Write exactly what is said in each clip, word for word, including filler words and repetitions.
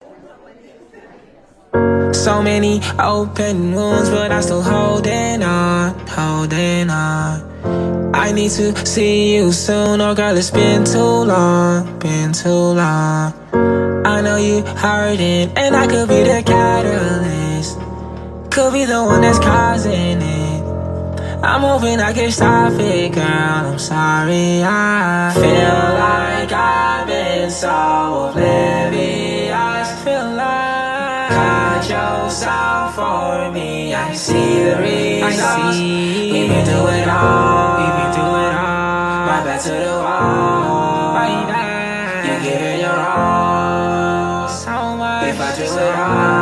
So many open wounds, but I'm still holding on, holding on. I need to see you soon, oh girl, it's been too long, been too long. I know you hurting, and I could be the catalyst, could be the one that's causing it. I'm hoping I can stop it, girl, I'm sorry. I feel like I've been so oblivious, feel like cut yourself for me. I see the reasons, I see. We've been through it all, we've been through it all. My back to the wall, right back. You're giving your all, so much. If I do it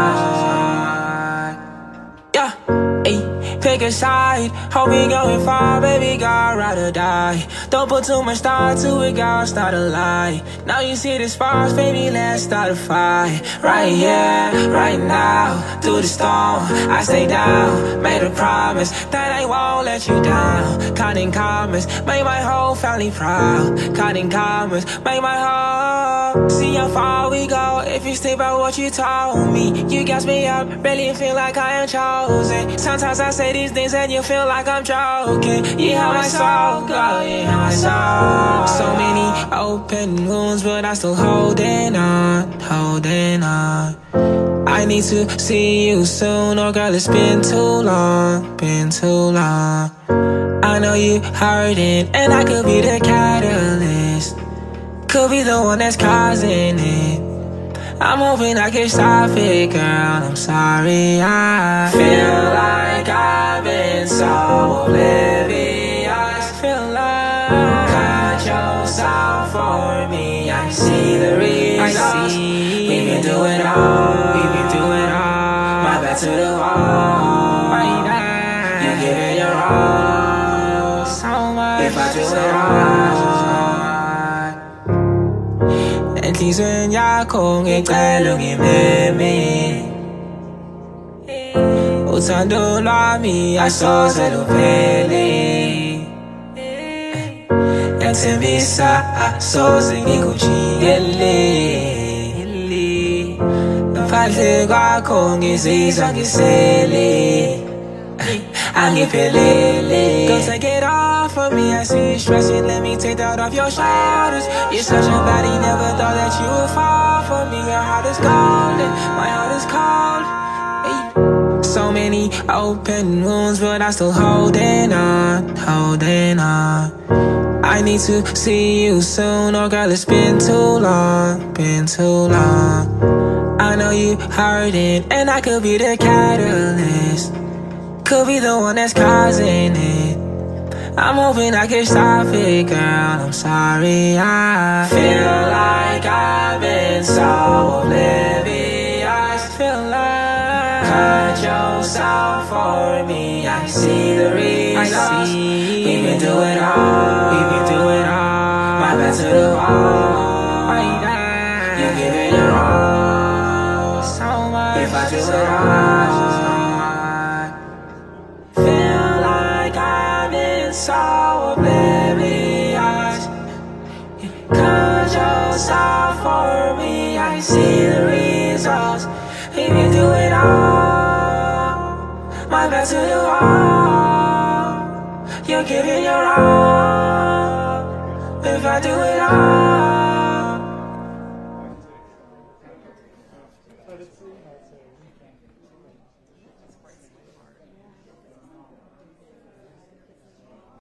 all, yeah, ayy, pick a side. Hope we going far, baby girl, ride or die. Don't put too much thought to it, girl, start a lie. Now you see the sparks, baby, let's start a fight. Right here, right now, through the storm, I stay down. Made a promise that I won't let you down. Counting commas, make my whole family proud. Counting commas, make my whole. See how far we go if you stick by what you told me. You gas me up, really feel like I am chosen. Sometimes I say these things and you feel like I'm joking. You have my soul, girl, you have my soul. So many open wounds, but I'm still holding on, holding on. I need to see you soon, oh girl, it's been too long, been too long. I know you hurting, and I could be the catalyst, could be the one that's causing it. I'm hoping I can stop it, girl, I'm sorry. I feel like I've been so oblivious, feel like cut yourself for me. I see the reasons, I see. We've been through it all, we've been through it all. My back to the wall, right now. You're giving your all, so much. If I do it all, enhlizweni yakho ngicela ungimeme. Uthando lwami asoze luphele. Yathembisa asoze ngikujikele. Ngaphandle kwakho ngizizwa ngisele. Angiphelele. Go take it off of me, I see you stressing. Let me take that off your shoulders. You're such a baddie, never thought that you would fall for me. Your heart is golden, my heart is cold. Hey. So many open wounds, but I'm still holding on, holding on. I need to see you soon, oh girl, it's been too long, been too long. I know you hurting, and I could be the catalyst, could be the one that's causing it. I'm hoping I can stop it, girl, I'm sorry. I feel like I've been so oblivious, feel like cut yourself for me. I see the reasons, I see. We've been through it all, we've been through it all. My back to the wall, right now. You're giving your all, so much. If I do it all, so oblivious. You cut yourself for me. I see the results. If you do it all, my back to the wall. You're giving your all. If I do it all.